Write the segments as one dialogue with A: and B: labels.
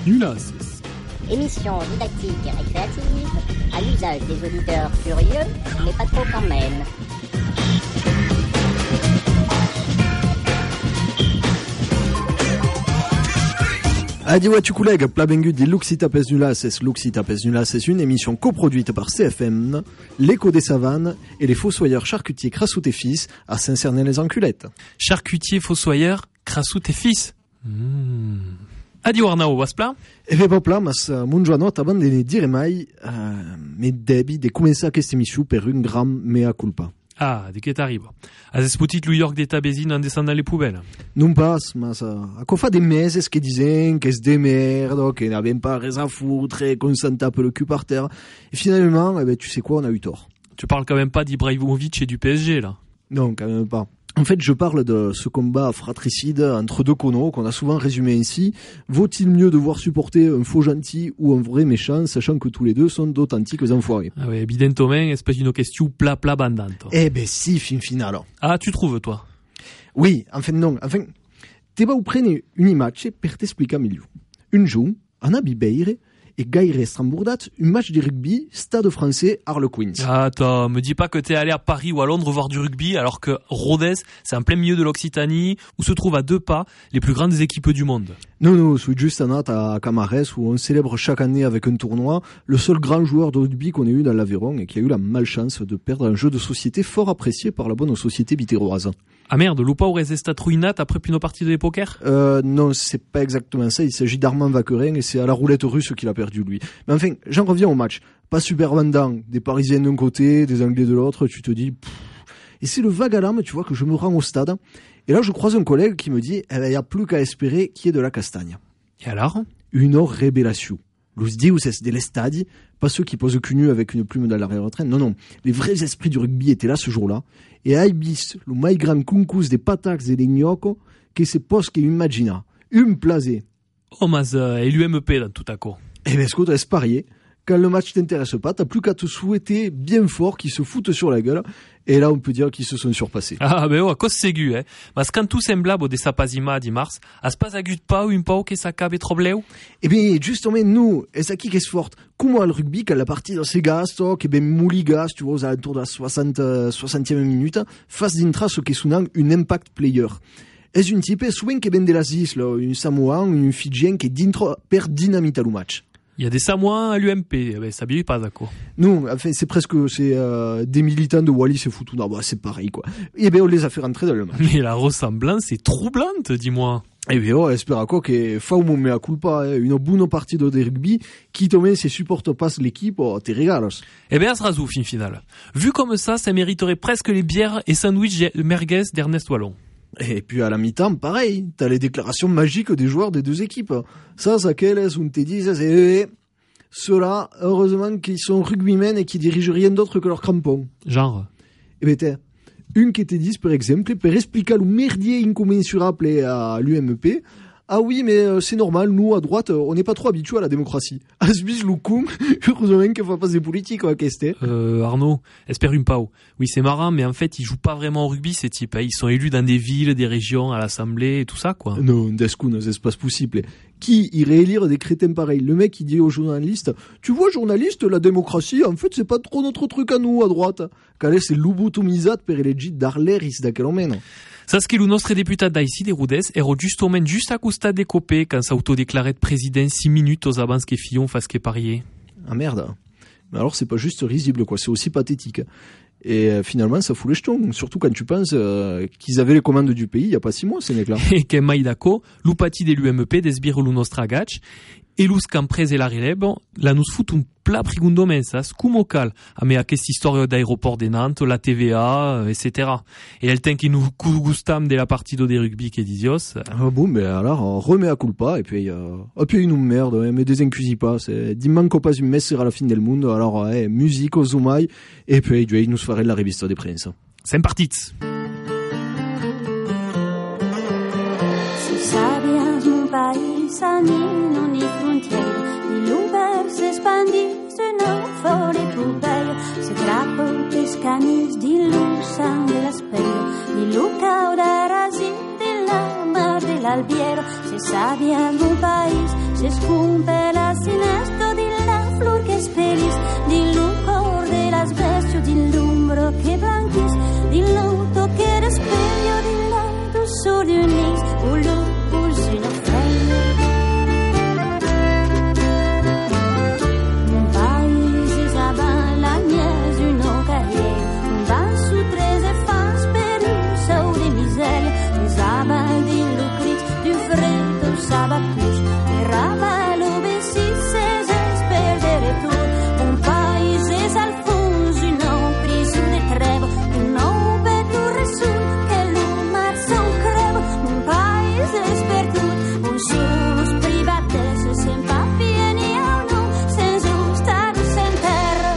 A: nulas.
B: Émission didactique et récréative, à l'usage des auditeurs curieux, mais pas trop quand même.
C: Adieu tu collègues, pla bengut di Luxita Pes Nulas, Luxita Pes Nulas est une émission coproduite par CFM, l'Écho des Savanes et les Fossoyeurs charcutiers Crassou et Fils à Saint-Cernin-les-Enculettes.
A: Charcutier, fossoyeur, Crassou et Fils. Adieu Arnau, waspla?
C: E pe pla, mas mon joanot abans de ne dire mai, me debi de començar aquesta émission per un gran mea culpa.
A: Ah, de qu'est arrivé. Az esputit New York d'état bezin en descendant les poubelles.
C: Non pas, mas a cofa des meses que disaient que es de merde, que n'avaient pas res à foutre, qu'on s'en tape le cul par terre. Et finalement, tu sais quoi, on a eu tort.
A: Tu parles quand même pas d'Ibrahimovic et du PSG, là.
C: Non, quand même pas. En fait, je parle de ce combat fratricide entre deux conos qu'on a souvent résumé ainsi. Vaut-il mieux devoir supporter un faux gentil ou un vrai méchant, sachant que tous les deux sont d'authentiques enfoirés?
A: Ah ouais, évidemment, espèce d'une question pla bandante.
C: Eh ben si, fin final.
A: Ah, tu trouves, toi?
C: Oui, enfin non. Enfin, te vas prendre une image per t'expliquer mieux. Un jour, en Abibeire, et gaire estrambourdat, un match de rugby, Stade français, Harlequins.
A: Attends, me dis pas que t'es allé à Paris ou à Londres voir du rugby, alors que Rodez, c'est en plein milieu de l'Occitanie, où se trouvent à 2 pas les plus grandes équipes du monde.
C: Non, c'est juste à Camarès, où on célèbre chaque année avec un tournoi le seul grand joueur de rugby qu'on ait eu dans l'Aveyron et qui a eu la malchance de perdre un jeu de société fort apprécié par la bonne société bitéroise.
A: Ah merde, Lupa aurait resté ruinat après une partie de poker?
C: Non, c'est pas exactement ça. Il s'agit d'Armand Vaquerin et c'est à la roulette russe qu'il a perdu, lui. Mais enfin, j'en reviens au match. Pas super vendant. Des Parisiens d'un côté, des Anglais de l'autre, tu te dis... Et c'est le vague à l'âme, tu vois, que je me rends au stade. Et là, je croise un collègue qui me dit, il y a plus qu'à espérer qu'il y ait de la castagne.
A: Et alors?
C: Une révélation. Los dius es de l'estadi, pas ceux qui posent cul nu avec une plume dans l'arrière-train. Non. Les vrais esprits du rugby étaient là ce jour-là. Et aibis, le mai grand concus des patacs et des gnocco, que se pose que imagina. Plaisé.
A: Oh, mas, et l'UMP dans tout à coup.
C: Eh ben, écoute, est parier. Quand le match t'intéresse pas, t'as plus qu'à te souhaiter bien fort qu'ils se foutent sur la gueule. Et là, on peut dire qu'ils se sont surpassés.
A: Ah, ben ouais, cause ségu, hein. Mas quand tout semblable de sapazima di mars, as pas agut pas ou un pao que ça cabe trobleu?
C: Eh bien, justement, nous, et ça qui est forte. Comment le rugby, quand la partie de ces gars, qui ben mouligas, tu vois, aux alentours de la 60e minute, face d'intra ce qui est souvent une impact player. Est une type, souvent qui ben de las isles, une Samoan, une Fidjien qui d'intra per dynamite à le match.
A: Il y a des Samoans à l'UMP, ben ça bille pas d'accord.
C: Non, enfin c'est des militants de Wallis et Futuna, bah c'est pareil quoi. Et ben on les a fait rentrer dans le match.
A: Mais la ressemblance est troublante, dis-moi.
C: Eh bien, on espère quoi que fa un mea culpa, une bonne partie de rugby qui tombe se supporte pas l'équipe, te regalos.
A: Eh ben, Asrazou, fin finale. Vu comme ça mériterait presque les bières et sandwichs merguez d'Ernest Wallon.
C: Et puis à la mi-temps, pareil, t'as les déclarations magiques des joueurs des deux équipes. Ça qu'elles, on te dit, c'est ceux-là, heureusement qu'ils sont rugbymen et qui dirigent rien d'autre que leurs crampons.
A: Genre?
C: Eh ben, t'as une qui te dit, par exemple, pour expliquer le merdier incommensurable à l'UMP. Ah oui, mais c'est normal, nous, à droite, on n'est pas trop habitués à la démocratie. Asbis le con, heureusement qu'il faut pas des politiques, quoi, qu'est-ce
A: Arnaud, espère une pao. Oui, c'est marrant, mais en fait, ils jouent pas vraiment au rugby, ces types. Ils sont élus dans des villes, des régions, à l'Assemblée, et tout ça, quoi.
C: Non, d'escou, c'est pas possible. Qui irait élire des crétins pareils? Le mec, il dit aux journalistes, tu vois, journaliste, la démocratie, en fait, c'est pas trop notre truc à nous, à droite. Calais, c'est l'ubutumizat per elegit d'Arleris da Kelomeno.
A: Saps que le nostre diputat d'ici, de Rodez, era justement juste à costat de Copé quand s'autodéclarait président 6 minutes aux avances que Fillon fasse que parier.
C: Ah merde. Mais alors c'est pas juste risible quoi, c'est aussi pathétique. Et finalement ça fout les jetons, surtout quand tu penses qu'ils avaient les commandes du pays il y a pas 6 mois ces mecs-là.
A: Et que Maïdako, l'upati de l'UMP d'esbire le nostre agach, et l'us qu'emprese la relève, la nous fout un plat prigundo mensas, cum cal, a me aquesta histoire d'aéroport de Nantes, la TVA, etc. Et elle ten qui nous gustam de la partie de rugby qui est disios.
C: Ah bon, mais alors, on remet à culpa, et puis ils nous merdent, mais désincusi pas, c'est, dimanco pas une messe à la fin del mundo, alors, musique au zoumaï, et puis, ils nous feraient la revista des princes.
A: C'est parti!
D: Si sabias mon pays, ça non ni frontières, ni l'ouvert s'expandit, c'est non fort les poubelles, c'est drapeau des canis, di l'usan de l'aspero, ni l'ucao d'arasi, de la mar de l'albiero, si sabias mon pays, se scumpe la sinesto di la flor che spelis, di lucor de las bestio, di l'umbro che blanquis, di l'auto che respeglio, di la douceur du nis, ou le pousse une feuille. Mon pays is avant la nièce une carrière, un van sous 13 fans per un sau de miseria, les abats di lucrit, du freddo sabacus, e rava l'obesi ses espers de retour. Mon pays is al fons une emprise de trèves, un nou betur resum que l'humar son creu. Mon pays is per tot, on sus privates sen papier ni au no, sen justado, sen terra.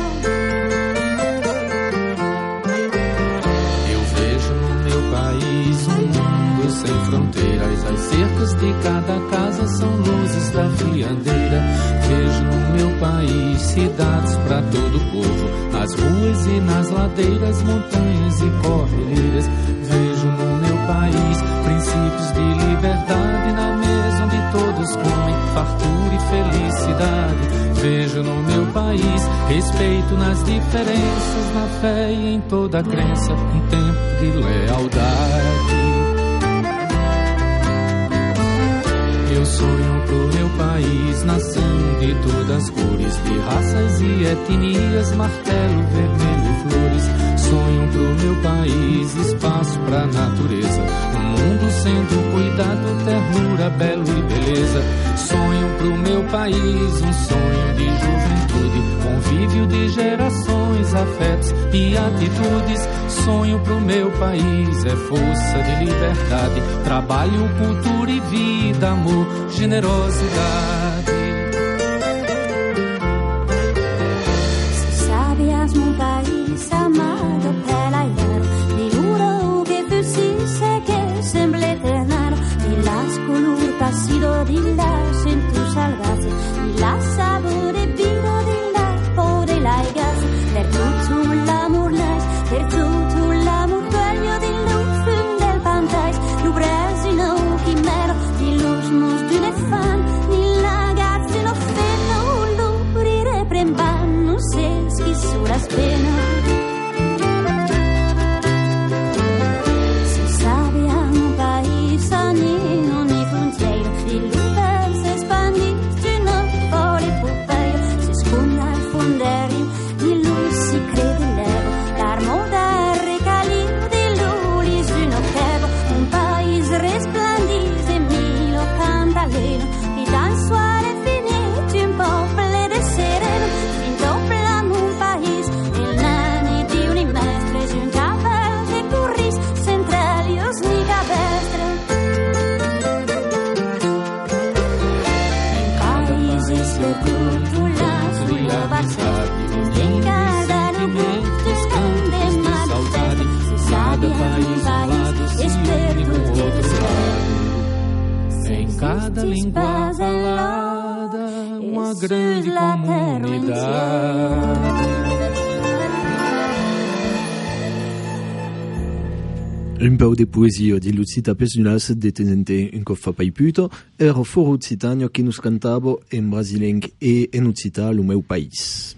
E: Eu vejo no meu país um mundo sem fronteiras. As cercas de cada casa são luzes da friandeira. Vejo no meu país cidades pra todo o povo, nas ruas e nas ladeiras, montanhas e cordilheiras. Vejo no meu país princípios de liberdade, na mesa onde todos comem fartura e felicidade. Vejo no meu país respeito nas diferenças, na fé e em toda crença, um tempo de lealdade. Eu sonho pro meu país, nação de todas as cores, de raças e etnias, martelo, vermelho e flores. Sonho pro meu país, espaço pra natureza, um mundo sendo cuidado, ternura, belo e beleza. Sonho pro meu país, um sonho de juventude, convívio de gerações, afetos e atitudes. Sonho pro meu país, é força de liberdade, trabalho, cultura e vida, amor, generosidade.
D: Si sabias mon pays amado pelayer, di l'uro che fusisse che semble eternar, di las color pasido di las en tu salvaje, di la sabore vino di la pore la gas, per tutto l'amor nice, per tutto l'amor bello di l'ufum del pantais, lu brasino chimero, di los mos d'une fan, di la gazzino feno, lu rire prembano, se schissura spena. Si sabiamo un país ogni frontiera, di l'uber se spandisce non fuori popeio, si sconda il fonderio, di lui si crede levo, l'armoda recalio, di lui si no chevo, un país resplandise milo cantaleno, di tan suare finiti un popolo de sereno, indoblamo un país, el nani di unimestres, un cabel de curris, centralios ni cabestre. Países lo culturas, sulla basati, in cada lugar esconde manifesto, se sabe un país, esperto de
E: Em cada língua falada, uma grande comunidade.
C: Un peu de poesia di Lucita Pesunas de tenente un coffa paiputo, era foro occitanio che nus cantavo in brasilenc e in occita lo meu país.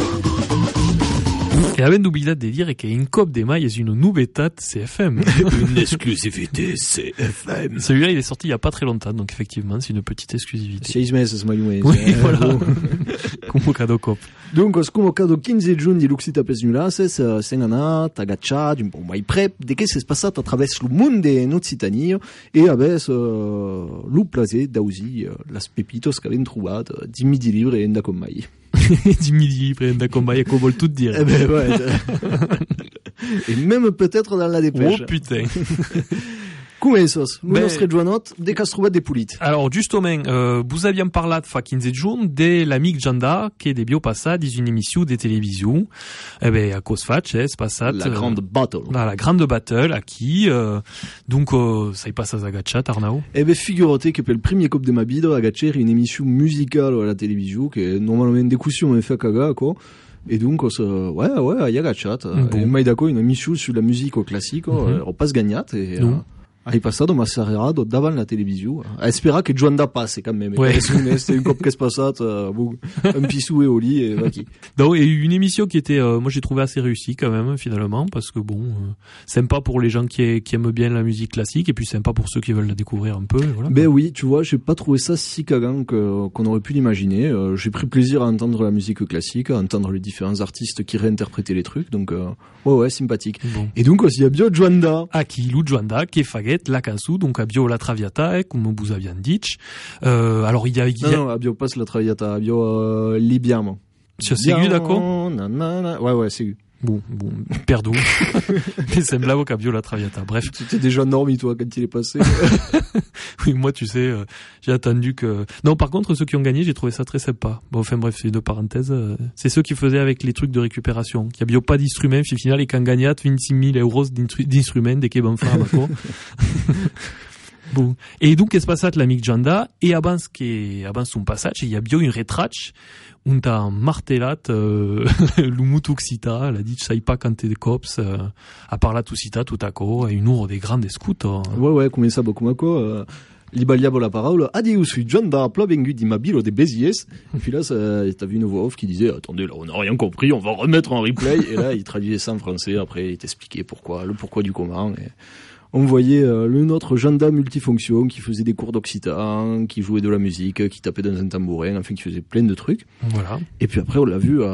A: Et avem oubliat de dire que In Cop de Mai est une nouveauté CFM.
C: Une exclusivité CFM.
A: Celui-là, il est sorti il y a pas très longtemps, donc effectivement, c'est une petite exclusivité.
C: 6 meses mai ou menos.
A: Oui, voilà. Convocado Cop.
C: Donc, os convocado 15 giugn di Lucita Pesunas, sen anat, agacciat, un po' mai prep, de che s'es passat a través lo monde en Occitania, e aves lo plaser d'ausi las pepitos qu'avem trobat, 10 000 livres en da com mai.
A: 10 000 livres en da com mai, qu'on vol tout dire.
C: Eh ben, ouais. Et même peut-être dans la dépêche.
A: Oh putain.
C: Començos, lo nostre joanot de qu'has trobat de polit.
A: Alors, justement, vous aviez parlat fa 15 jours de l'amic Janda, qui est de bio passat dans une émission de télévision. Eh ben, à cause fatch, c'est passat.
C: La grande battle.
A: La grande battle, à qui, donc, ça y passe à Zagachat, Arnaud.
C: Eh ben, figurate que per le premier cop de ma vida, agaccer une émission musicale à la télévision, qui est normalement une décussion, mais fait caga, quoi. Et donc, ouais, il y a gachat.
A: Bon.
C: Et mai d'accord, une émission sur la musique classique, on passe gagnat, et,
A: non.
C: Hai passato una serrata davanti alla televisione a sperare che Joanda passe quand même.
A: Ouais.
C: C'était une cop qu'est-ce passat, un pissou et au lit et va qui.
A: Donc, et une émission qui était, moi j'ai trouvé assez réussie quand même finalement, parce que bon, sympa pour les gens qui aiment bien la musique classique, et puis sympa pour ceux qui veulent la découvrir un peu. Et voilà.
C: Ben oui, tu vois, j'ai pas trouvé ça si cagant qu'on aurait pu l'imaginer. J'ai pris plaisir à entendre la musique classique, à entendre les différents artistes qui réinterprétaient les trucs, donc ouais, sympathique.
A: Bon.
C: Et donc il y a bien Joanda.
A: Aki Lu Joanda, che faget la canzone, donc abbio la traviata, come vous aviez dit. Alors il y a
C: Non, abbio pas la traviata, abbio Libiamo.
A: Sur Ségu, d'accord?
C: Ouais, Ségu.
A: Bon, perdu. Mais semblava qu'abbio la traviata. Bref.
C: Tu t'es déjà endormi, toi, quand il est passé.
A: Oui, moi, tu sais, j'ai attendu que... Non, par contre, ceux qui ont gagné, j'ai trouvé ça très sympa. Bon, enfin, bref, c'est une parenthèse. C'est ceux qui faisaient avec les trucs de récupération. Qui abbio pas d'instruments, puis au final, et qu'en gagnat 26 000 euros d'instruments, des che fa, d'accord? Bon. Et donc, qu'est-ce qui se passe l'amic Joanda? Et abans son passage, il y a bien une retrache, on t'a martelat, l'umutuxita, la dit, sai pas quand t'es cops, a parlat usita tout à coup, et une ouvre des grandes scouts.
C: Ouais, come ça, come quoi, li baliavo la parole, adieu, suis Joanda, plavengu di mabilo de Béziers. Et puis là, t'as vu une voix off qui disait, attendez, là, on n'a rien compris, on va remettre en replay. Et là, il traduisait ça en français, après, il t'expliquait le pourquoi du comment. Et on voyait le nôtre Joanda multifonction qui faisait des cours d'occitan, qui jouait de la musique, qui tapait dans un tambourin, enfin qui faisait plein de trucs.
A: Voilà.
C: Et puis après on l'a vu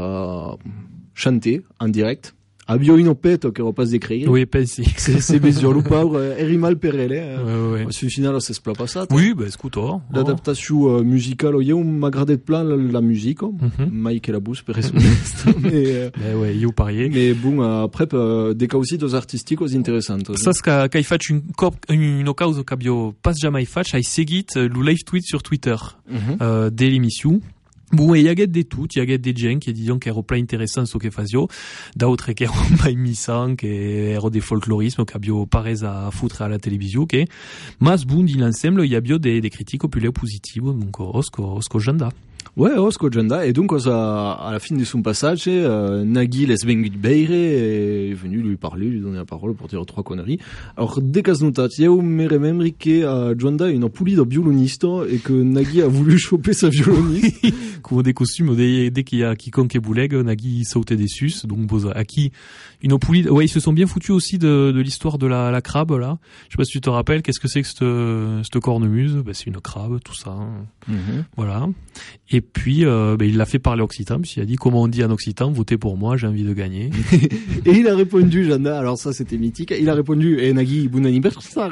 C: chanter en direct. Abbio une opette che repasse d'écrire.
A: Oui, pensi.
C: C'est Bézior le pauvre, Erimal Perele.
A: Ouais.
C: Au final, ça se plaît pas ça.
A: Oui, ben, scuto.
C: L'adaptation musicale, il y a un m'agradé de plan la musique. Mike et la bouche, per mais
A: ouais, io parier.
C: Mais bon, après, des cas aussi dos artistiques intéressantes.
A: Ça, c'est qu'il fasse une cause qu'abbio pas jamais fait, ai seguit le live tweet sur Twitter, dès l'émission. Bon, et il y a des tout, il y a des gens qui disent qu'il y a plein intéressant ce que fazio, d'autres qui ont pas mis qui ont des folklorismes, qui ont pas à foutre à la télévision, ok. Mas bon, dans l'ensemble, il y a bien des critiques populaires positives, donc, Osco Joanda.
C: Ouais, Osco Joanda. Et donc, à la fin de son passage, Nagui Lesbengut Beire est venu lui parler, lui donner la parole pour dire 3 conneries. Alors, dès qu'à ce notat, il y a me remembri que Joanda est une poulie de violoniste et que Nagui a voulu choper sa violoniste.
A: Comme des costumes, dès qu'il y a quiconque bouleg, Nagui sautait des sus, donc, à qui, une poulie, ouais, ils se sont bien foutus aussi de l'histoire de la crabe, là. Je sais pas si tu te rappelles, qu'est-ce que c'est que cette cornemuse? Ben, c'est une crabe, tout ça. Voilà. Et puis, il l'a fait parler occitan, puis il a dit, comment on dit en occitan, votez pour moi, j'ai envie de gagner.
C: Et il a répondu, Joanda, alors ça c'était mythique, il a répondu, Nagui, bon anniversaire.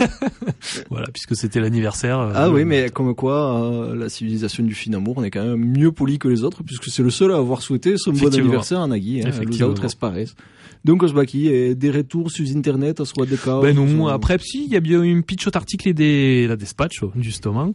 A: Voilà, puisque c'était l'anniversaire.
C: Oui, mais comme quoi, la civilisation du fin amour, on est quand même mieux poli que les autres, puisque c'est le seul à avoir souhaité son bon anniversaire à Nagui, les autres esparaissent. Donc, Osbaki, et des retours sur Internet, à soit des cas.
A: Ben non, après, si, il y a bien une pitch article la Despacho, justement.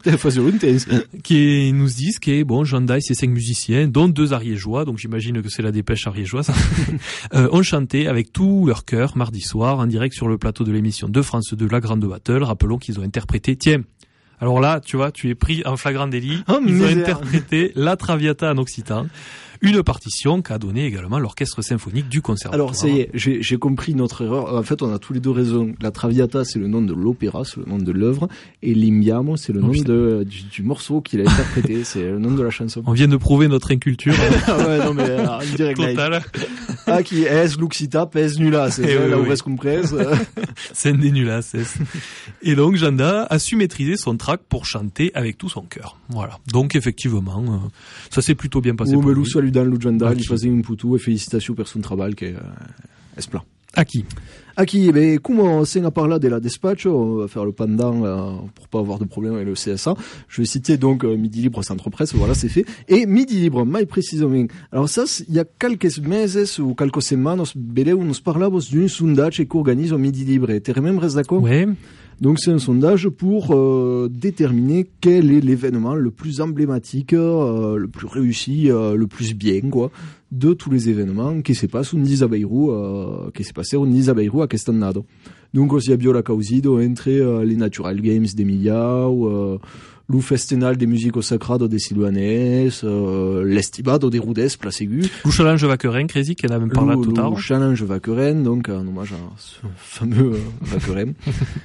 A: Qui nous disent que, bon, Joanda et ses 5 musiciens, dont 2 ariégeois, donc j'imagine que c'est la dépêche ariégeoise, ont chanté avec tout leur cœur mardi soir, en direct sur le plateau de l'émission de France 2, La Grande Battle. Rappelons qu'ils ont interprété, tiens, alors là, tu vois, tu es pris en flagrant délit. Ils ont interprété la Traviata en occitan. Une partition qu'a donné également l'orchestre symphonique du conservatoire.
C: Alors, ça y est, j'ai compris notre erreur. En fait, on a tous les deux raison. La Traviata, c'est le nom de l'opéra, c'est le nom de l'œuvre. Et l'Imbiamo, c'est le nom du morceau qu'il a interprété. C'est le nom de la chanson.
A: On vient de prouver notre inculture.
C: Ouais, non, mais, en direct.
A: Total.
C: Qui est Luxita, pèse nula. C'est là où reste compresse.
A: C'est des nulas. Et donc, Joanda a su maîtriser son track pour chanter avec tout son cœur. Voilà. Donc, effectivement, ça s'est plutôt bien passé pour lui.
C: Dans le Joanda, il faisait une poutou et félicitations pour son travail qui est esplan.
A: À qui,
C: ben, comme on s'en a parlé de la Despacho, on va faire le pendant pour pas avoir de problème avec le CSA. Je vais citer donc Midi Libre Centre Presse, voilà, c'est fait. Et Midi Libre, mai précisément. Alors ça, il y a quelques meses ou quelques semaines, on nous parlait d'une sondage qu'organise Midi Libre. T'es même reste d'accord?
A: Ouais.
C: Donc c'est un sondage pour déterminer quel est l'événement le plus emblématique, le plus réussi, le plus bien, quoi, de tous les événements qui se passent au Nisabeirou, qui s'est passé au Nisabeirou à Castannado. Donc aussi à Biola Causido, entre les Natural Games d'Emilia, ou le Festival des Musiques Sacrado de Siluanes, l'Estibado des Rudes, Place Aiguë.
A: Le Challenge Vaqueren, Crazy, qui en a même parlé tout à l'heure.
C: Le Challenge Vaqueren, donc un hommage à ce fameux Vaqueren.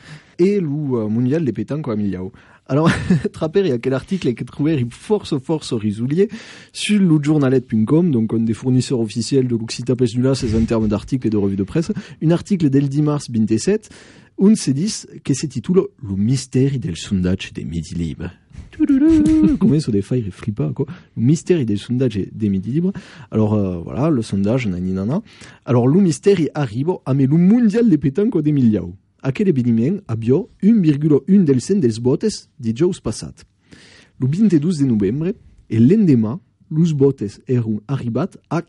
C: e lo mondial de petanque a Miliao. Alors, Trapper, il y a quel article che trouver force risoulier sur loutjournalet.com, donc un des fournisseurs officiels de l'Occità Pes Nula, c'est en termes d'articles et de revues de presse, un article del 10 mars 27, un se dit che si titula Lo misteri del sondaggio dei Midi Libri. Comment ça des failles flippa quoi. Le mystère del sondaggio dei Midi Libri. Alors voilà, le sondage nana. Alors lo misteri arrivo a me lo mondial de petanque de Miliao. Aquel eveniment abbiò 1,1 del cent dels votes dijous passat. Lo 22 de novembre e l'endemà los votes erano arribat a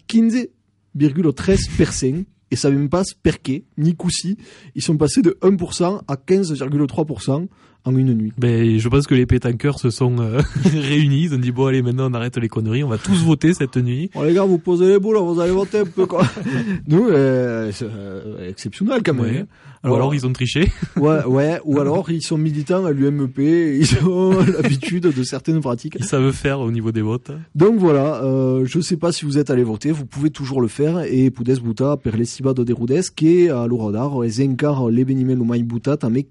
C: 15,3%. Et ça même pas perché, ni coussi, ils sont passés de 1% à 15,3% en une nuit.
A: Ben, je pense que les pétanqueurs se sont réunis, ils ont dit bon allez maintenant on arrête les conneries, on va tous voter cette nuit.
C: Oh les gars, vous posez les boules, vous allez voter un peu quoi. Nous, c'est exceptionnel quand même.
A: Ouais. Alors ils ont triché.
C: Ouais, ou alors ils sont militants à l'UMP, ils ont l'habitude de certaines pratiques.
A: Ils savent faire au niveau des votes.
C: Donc voilà, je sais pas si vous êtes allé voter, vous pouvez toujours le faire et podes votar per l'estibado de Rudes che a l'Urodar es encar l'eveniment mai votat amb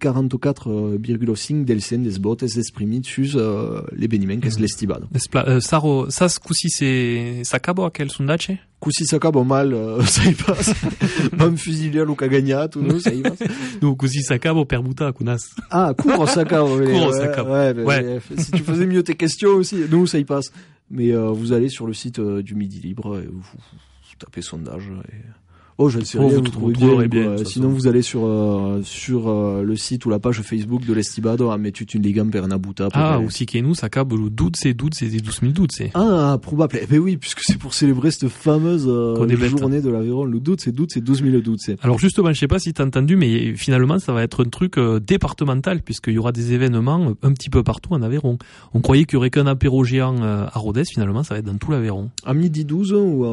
C: 44,5 del cent des votes exprimits sus l'eveniment que és l'estibado.
A: Saro, ça ce coup-ci ça acabo aquel sondaggio?
C: Così s'acaba mal, ça y passe. Vam fusilier lo que ha gagnat, ou no, ça y passe.
A: Donc, così s'acaba per butar, connasse.
C: Ah, cours s'acaba.
A: Ouais.
C: Si tu faisais mieux tes questions aussi, nous, ça y passe. Mais vous allez sur le site du Midi Libre, et vous tapez sondage, et... Oh, je ne sais rien, vous trouverez bien. Sinon, vous allez sur le site ou la page Facebook de l'Estibado à mettre une ligam per una buta.
A: Ah, aussi que nous, ça cabe le 12 c'est.
C: Ah, probable. Eh ben oui, puisque c'est pour célébrer cette fameuse journée de l'Aveyron. Le 12 c'est 12 000 12.
A: Alors justement, je sais pas si t'as entendu, mais finalement, ça va être un truc départemental, puisqu'il y aura des événements un petit peu partout en Aveyron. On croyait qu'il y aurait qu'un apéro géant à Rodez, finalement, ça va être dans tout l'Aveyron.
C: À midi 12 ou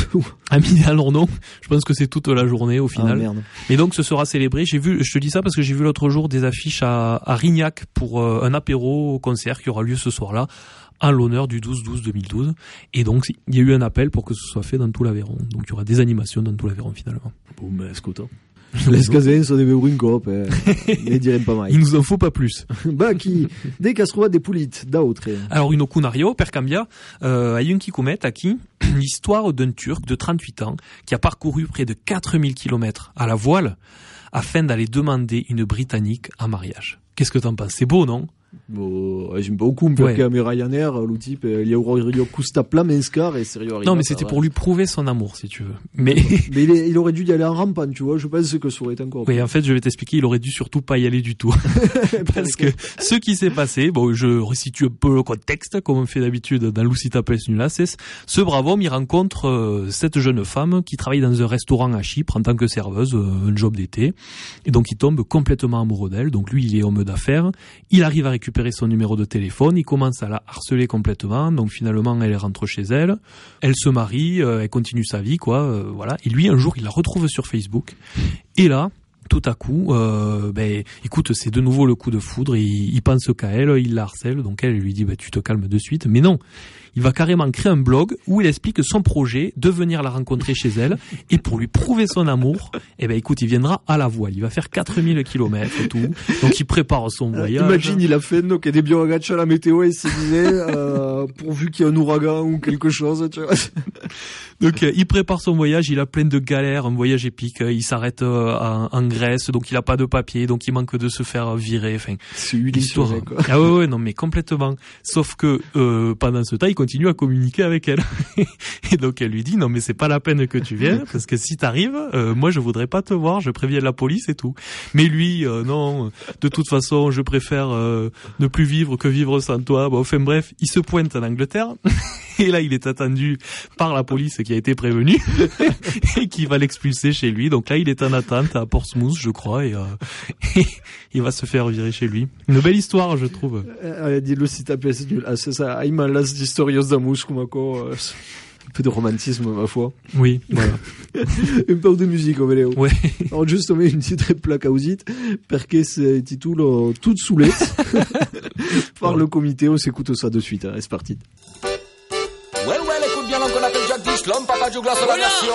A: à midi, alors non. Je pense que c'est toute la journée au final.
C: Ah, merde.
A: Et donc ce sera célébré. Je te dis ça parce que j'ai vu l'autre jour des affiches à Rignac pour un apéro concert qui aura lieu ce soir-là en l'honneur du 12-12-2012. Et donc il y a eu un appel pour que ce soit fait dans tout l'Aveyron. Donc il y aura des animations dans tout l'Aveyron finalement.
C: Bon, mais escuta. L'escasenza deve un cop, ne direm pas mai.
A: Il nous en faut pas plus.
C: Bah, dès qu'à se trouve des poulites, d'autres.
A: Alors, une ocunario, per cambia, a un qui commet à qui l'histoire d'un Turc de 38 ans qui a parcouru près de 4000 kilomètres à la voile afin d'aller demander une Britannique en mariage. Qu'est-ce que t'en penses? C'est beau, non?
C: Bon, j'aime beaucoup perché a Ryanair, lo type, il y a custa plamenskar et sérieux.
A: Non, mais c'était pour lui prouver son amour, si tu veux. Mais
C: il aurait dû y aller en rampant, tu vois, je pense que ça aurait été encore.
A: Oui, en fait, je vais t'expliquer, il aurait dû surtout pas y aller du tout. Parce que ce qui s'est passé, bon, je resitue un peu le contexte, comme on fait d'habitude dans l'Occità Pes Nula, ce brave homme, il rencontre cette jeune femme qui travaille dans un restaurant à Chypre en tant que serveuse, un job d'été. Et donc, il tombe complètement amoureux d'elle. Donc, lui, il est homme d'affaires. Il arrive à récupérer son numéro de téléphone, il commence à la harceler complètement, donc finalement elle rentre chez elle, elle se marie, elle continue sa vie quoi, voilà. Et lui un jour il la retrouve sur Facebook, et là tout à coup, écoute, c'est de nouveau le coup de foudre, il pense qu'à elle, il la harcèle, donc elle lui dit tu te calmes de suite, mais non. Il va carrément créer un blog où il explique son projet de venir la rencontrer chez elle, et pour lui prouver son amour, écoute, il viendra à la voile. Il va faire 4000 kilomètres et tout. Donc il prépare son voyage.
C: Imagine, il a fait, donc, il y a des bioragachs à la météo et il se disait, pourvu qu'il y ait un ouragan ou quelque chose, tu vois.
A: Donc il prépare son voyage, il a plein de galères, un voyage épique, il s'arrête en Grèce, donc il a pas de papier, donc il manque de se faire virer, enfin.
C: C'est l'histoire, quoi.
A: Ah ouais, non, mais complètement. Sauf que, pendant ce temps, il continue à communiquer avec elle. Et donc elle lui dit, non mais c'est pas la peine que tu viennes, parce que si t'arrives, moi je voudrais pas te voir, je préviens la police et tout. Mais lui, non, de toute façon, je préfère ne plus vivre que vivre sans toi. Bon, enfin bref, il se pointe en Angleterre. Et là, il est attendu par la police qui a été prévenue et qui va l'expulser chez lui. Donc là, il est en attente à Portsmouth, je crois, et il va se faire virer chez lui. Une belle histoire, je trouve.
C: Dis-le si t'as pièce nul. Ah, c'est ça. Ai mal las historios d'amour, comme quoi. Un peu de romantisme, ma foi.
A: Oui, voilà.
C: Un peu de musique, Oméléo.
A: Ouais.
C: Alors, juste, on met une petite plaque à usite, perché c'est titolo Toute soulette. Par le comité, on s'écoute ça de suite, hein. C'est parti.
F: Well, écoute bien l'homme qu'on appelle Jack Dish, l'homme papa du glace de la nation.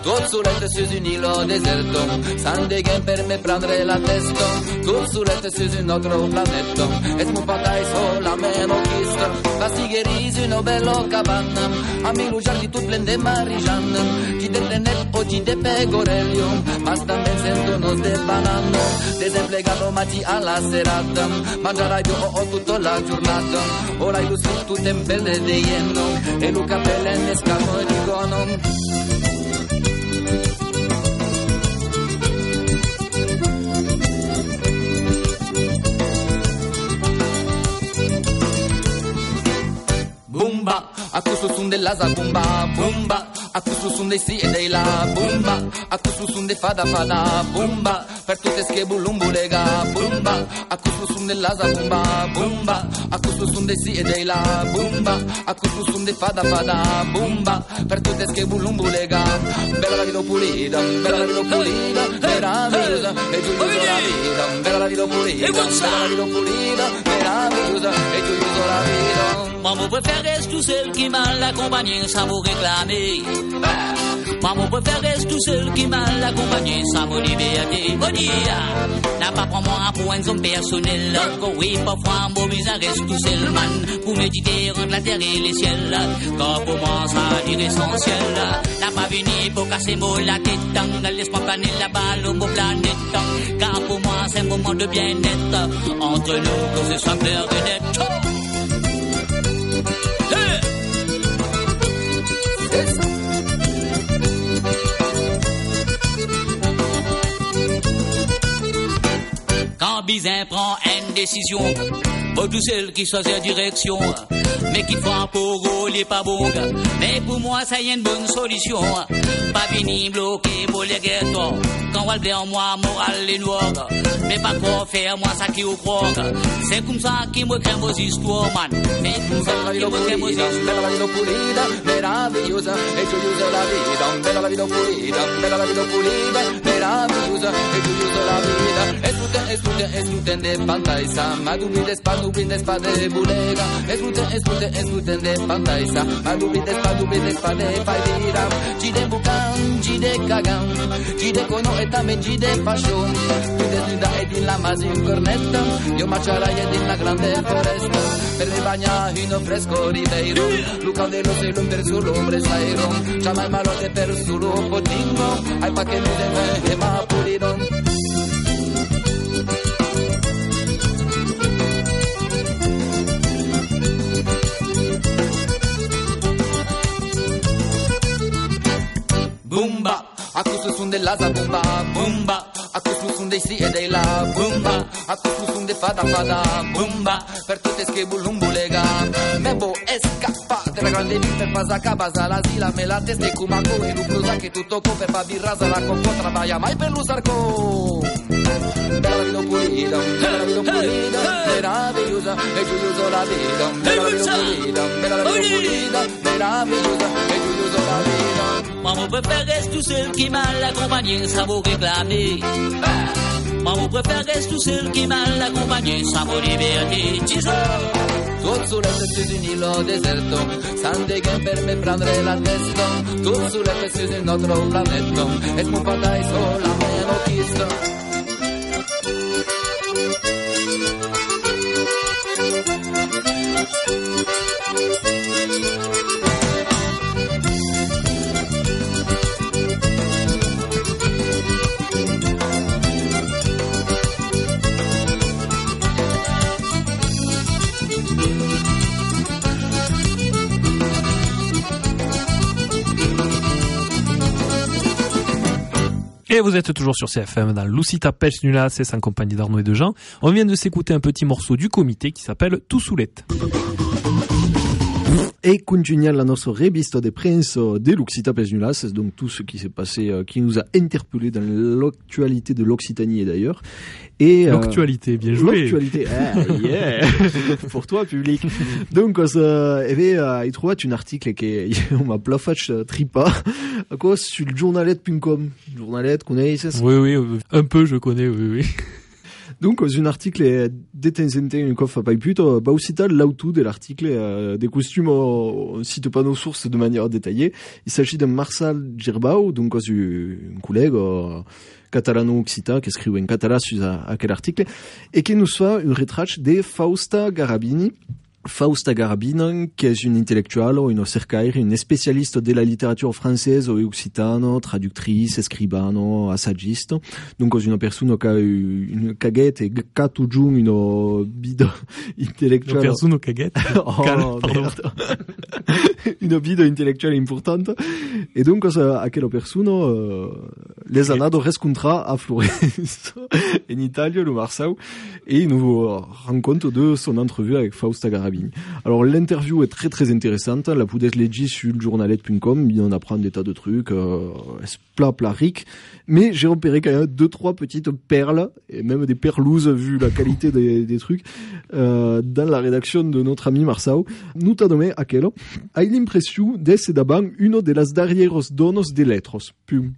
F: Tot sul letto su un ilo deserto, sande che per me prendere la testa. Tot sul letto su un altro planeta, e smupatai sola meno chista. La sigherisi una bella cabana, a mi luciar di tu blende marigiana. Ci de tenet o ci de pegorelio, ma sta sento nos de banano. Desemplegato matti alla serata, mangiarai più o tutta la giornata. Ora io su tutte belle de ieno, e Luca Belle ne scamo di gono. Bumba, a questo sun dell'asa bumba, bumba, a questo sun dei sì e dei la, bumba, a questo sun dei fada fada, bumba, per tutte schebulumbu lega, bumba, a questo sun dell'asa bumba, bumba, a questo sun dei sì e dei la, bumba, a questo sun dei fada fada, bumba, per tutte schebulumbu lega, bella la vita pulita, meravigliosa, e giusto la vita, bella la vita pulita, meravigliosa, e giusto la vita.
G: Moi mon préféré reste tout seul qui m'a l'accompagné sans vous réclamer. Moi mon préféré reste tout seul qui m'a l'accompagné sans vous liberté. Bon dia, n'a pas pour moi pour un homme personnel. Oui, parfois mon visage reste tout seul man. Pour méditer entre la terre et les ciels. Car pour moi ça dire essentiel. N'a pas venu pour casser mon la tête. Laisse-moi planer la balle au beau planète. Car pour moi c'est un moment de bien-être. Entre nous que ce soit clair et net. Quand Bizin prend une décision, pas tout seul qui choisit direction, mais qui fait un peu rouler pas bon. Mais pour moi, ça y est une bonne solution. Pas venir bloquer pour les ghettos. Quand on va le en moi, moral les noirs. Mais pas quoi faire, moi, ça qui au croire. C'est comme ça qui me crée vos histoires, man. C'est comme ça qui me crée vos histoires.
F: Bella la vita pulita, meravigliosa, e giusto la vita. Bella la vita pulita, meravigliosa, e giusto la vita. Escluten de pantaisa, ma dubli de spade bulega. Escluten de pantaisa, ma dubli de spade paidira. Ci de bucan, ci de cagan, ci de cono e tame ci de passion. Ci de sida e di la masin cornetta, io marciarai e di la grande foresta. Per me bagna in fresco ribeiro, Luca de los elum per su l'ombre sairo. Chamai malote per su lo potingo, ai pa che mi deve e ma puliron. Bumba, a questo sun dell'asa bumba, bumba, a questo sun dei sì e dei la, bumba, a questo sun de fada fada, bumba, per tutte schebulumbu lega. Mebo è scappata la grande vita per pasacca basa la sila, me la testa e cumaco e lucrosa che tutto co per fabi rasa la copo travaia mai per l'usarco. Bella vita pulita, meravigliosa, e giusto la vita. Bella vita pulita, meravigliosa, e giusto la vita.
G: Moi mon préféré reste tout seul qui m'a l'accompagné sans vous réclamer. Moi mon préféré reste tout seul qui m'a l'accompagné sans vos liberté.
F: Tot sul letto su un ilo deserto, sande che per me prendere la testa. Tot sul letto su un altro planeta, e smupatai sola meno chista.
A: Et vous êtes toujours sur CFM dans Lucita Pech Nula, c'est en compagnie d'Arnaud et de Jean. On vient de s'écouter un petit morceau du comité qui s'appelle Tout Soulette.
C: Et continuiamo la nostra revista de prensa de Lucita Pech Nula, c'est donc tout ce qui s'est passé, qui nous a interpellé dans l'actualité de l'Occitanie et d'ailleurs. Et
A: l'actualité, bien joué.
C: L'actualité, yeah, pour toi public. Donc j'ai trouvé un article qui m'a plafach tripa à cause sur le journalet.com. Journalet, connaissez ça?
A: Oui, un peu je connais, oui.
C: Donc, dans un article détenziente une coffre pas plus, Bausita l'auto de l'article des costumes, on cite pas nos sources de manière détaillée. Il s'agit de Marçal Girbau, donc un collègue catalano-occitan qui écrit en catalan sur quel article et qui nous fait une retrace de Fausta Garabini. Fausta Garabini, qui est une intellectuelle, une cercaire, une spécialiste de la littérature française et occitane, traductrice, scribano, assagiste. Donc, une personne qui a une caguette et qui a toujours une bide intellectuelle.
A: Une personne caguette?
C: Oh, merde. Une bide intellectuelle importante. Et donc, à quelle personne, les années de rescontra à Florence, en Italie, le Marçau, et il nous rend compte de son entrevue avec Fausta Garabini. Alors l'interview est très très intéressante, la pouvez lire sur le journalet.com, on apprend des tas de trucs, plat ric, mais j'ai repéré quand même 2-3 petites perles, et même des perlouses vu la qualité des trucs, dans la rédaction de notre ami Marçau. Nous t'adonné à quelle? Hai l'impression d'être d'abord une de las darrieros donos de lettres.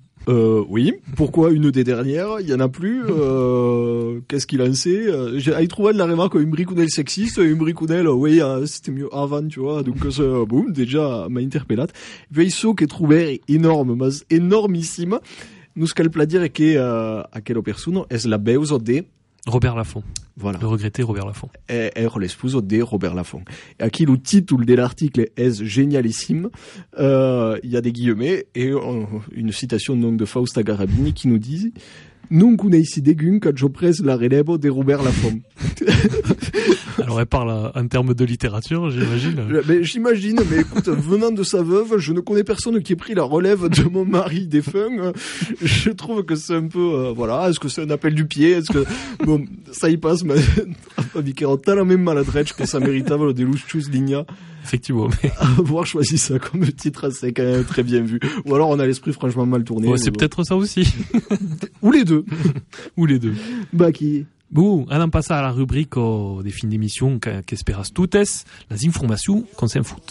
C: Oui. Pourquoi une des dernières? Il y en a plus. Qu'est-ce qu'il en sait? J'ai trouvé de la remarque une bricounelle sexiste, une bricounelle, oui, c'était mieux avant, tu vois. Donc, boum, déjà, m'a interpellé. Puis, il s'est trouvé énorme, mais énormissime. Nous, ce qu'elle peut dire est à quelle personne est la beusa de
A: Robert Laffont.
C: Voilà.
A: Le regretté Robert Laffont.
C: È l'esposo de Robert Laffont. Et à qui le titre de l'article est génialissime. Il y a des guillemets et une citation donc de Fausta Garabini qui nous dit "Non connaissi degun quand je presse la relève de Robert Laffont."
A: Alors elle parle en termes de littérature, j'imagine.
C: J'imagine, mais écoute, venant de sa veuve, je ne connais personne qui ait pris la relève de mon mari défunt. Je trouve que c'est un peu, voilà, est-ce que c'est un appel du pied? Est-ce que, bon, ça y passe, mais, t'as la même maladresse que ça méritable des louches ligna.
A: Effectivement, mais.
C: Avoir choisi ça comme titre, c'est quand même très bien vu. Ou alors on a l'esprit franchement mal tourné.
A: Ouais, c'est peut-être ça aussi.
C: Ou les deux.
A: Ou les deux.
C: Bah, qui?
A: Bon, on passe à la rubrique des fins d'émission qu'esperas toutes, les informations qu'on s'en fout.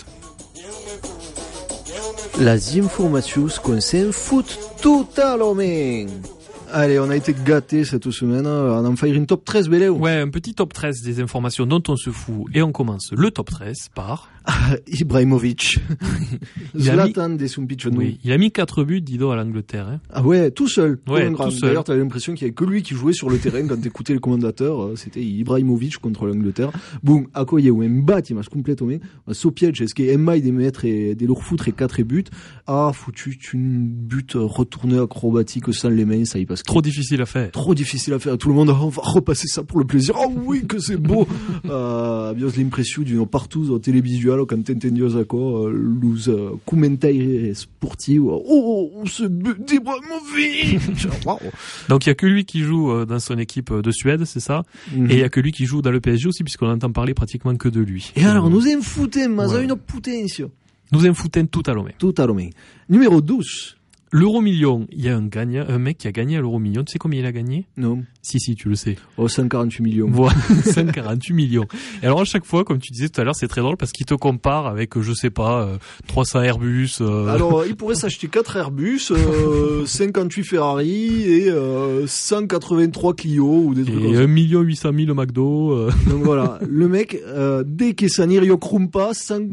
C: Les informations qu'on s'en fout totalement. Allez, on a été gâtés cette semaine, on en fait une top 13 belé.
A: Ouais, un petit top 13 des informations dont on se fout, et on commence le top 13 par...
C: Ibrahimovic. Zlatan des Sumpichonu.
A: Oui, il a mis 4 buts, Dido, à l'Angleterre. Hein.
C: Ah ouais, tout seul.
A: Ouais, tout seul.
C: D'ailleurs, t'avais l'impression qu'il y avait que lui qui jouait sur le terrain quand t'écoutais le commentateur. C'était Ibrahimovic contre l'Angleterre. Boum, à quoi il y a eu un bat, il m'a complètement. Sopiedge, est-ce qu'il y a un des maîtres et des lourds foutre et 4 buts. Ah, foutu, une but retournée acrobatique sans les mains, ça y passe.
A: Trop difficile à faire.
C: Trop difficile à faire. Tout le monde, on va repasser ça pour le plaisir. Oh oui, que c'est beau. Bien l'impression d'une partout au télévisuel quand t'entendios à quoi, luz commentaires sportifs. Oh, ce but d'Ibrahimovic. Wow.
A: Donc il y a que lui qui joue dans son équipe de Suède, c'est ça. Et il y a que lui qui joue dans le PSG aussi, puisqu'on entend parler pratiquement que de lui.
C: Et alors, nous en foutons, mais ouais. Une potence.
A: Nous en foutons tout à l'homme.
C: Tout à l'homme. Numéro 12.
A: L'euro-million, il y a un mec qui a gagné à l'euro-million. Tu sais combien il a gagné?
C: Non.
A: Si, tu le sais.
C: Oh, 148 millions.
A: Voilà, 148 millions. Et alors, à chaque fois, comme tu disais tout à l'heure, c'est très drôle parce qu'il te compare avec, je sais pas, 300 Airbus.
C: Alors, il pourrait s'acheter 4 Airbus, 58 Ferrari et 183 Clio ou des trucs comme ça.
A: Et 1 800 000 McDo.
C: Donc voilà, le mec, dès que ça n'irio crumpa,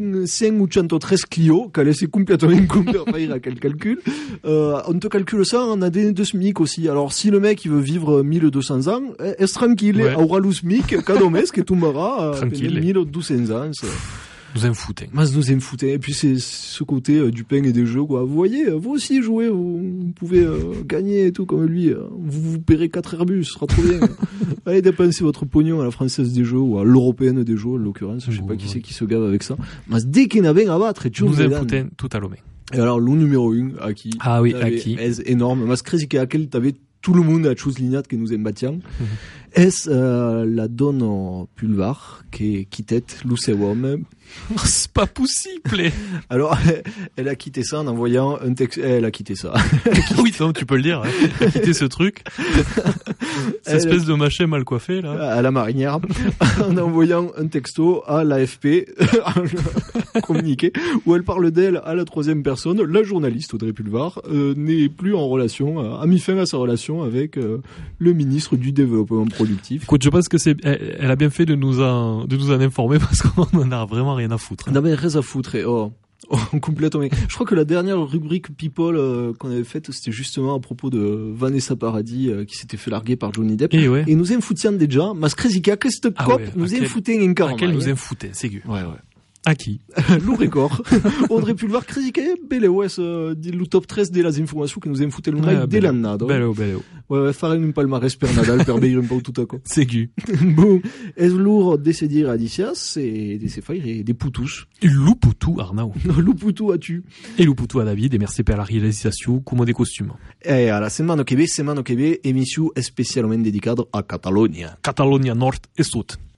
C: 513 Clio, qu'elle est complètement compris à quel calcul. On te calcule ça en ADN de SMIC aussi. Alors, si le mec, il veut vivre 1200 ans, est tranquille, ouais. Aura le SMIC, cadomès, que tombera, 1200 ans.
A: Nous en foutons.
C: Nous en foutons. Et puis, c'est ce côté du pain et des jeux, quoi. Vous voyez, vous aussi jouez, vous pouvez gagner et tout comme lui. Vous paierez 4 Airbus, ce sera trop bien. Allez dépenser votre pognon à la française des jeux ou à l'européenne des jeux, en l'occurrence. Je sais pas qui c'est qui se gave avec ça. Mais dès qu'il n'a rien à battre,
A: nous en foutons tout à l'homme.
C: Et alors, le numéro 1, à qui?
A: Ah oui, à qui?
C: Est énorme. Mais c'est crazy à quel t'avais tout le monde a chose lignate que nous aime bâtir. Est la donne pulvar qui quittait l'Ucewom.
A: C'est pas possible.
C: Alors, elle a quitté ça en envoyant un texte. Elle a quitté ça.
A: Oui, tu peux le dire. Hein. Elle a quitté ce truc. Cette espèce de machin mal coiffé, là.
C: À la marinière. En envoyant un texto à l'AFP. communiqué. Où elle parle d'elle à la troisième personne. La journaliste Audrey Pulvar n'est plus en relation, a mis fin à sa relation avec le ministre du Développement productif.
A: Écoute, je pense que elle a bien fait de nous en informer parce qu'on en a vraiment rien à foutre.
C: On avait rien à foutre complètement. Je crois que la dernière rubrique People qu'on avait faite, c'était justement à propos de Vanessa Paradis qui s'était fait larguer par Johnny Depp.
A: Et
C: nous en foutions déjà, mas crezika, qu'est-ce que cop, nous en foutaient en carrément.
A: À quel nous en foutaient, c'est gu.
C: Ouais.
A: À qui?
C: Lourd record. On aurait pu le voir critiquer, belle le top 13 de las informations que nous en foutaient le mec dès l'année.
A: Bello.
C: Ouais, faire un palmarès per Nadal, per beir un peu tout à coup.
A: C'est gu.
C: Bon, est lourd décidir à Dicias et des Sefair et des Poutous.
A: Louputou Arnaud.
C: Louputou as-tu.
A: Et Louputou à David, et merci pour la réalisation, comme des costumes.
C: Et à la semaine au Québec, émission spécialement dédiée à Catalogne.
A: Catalogne Nord et Sud.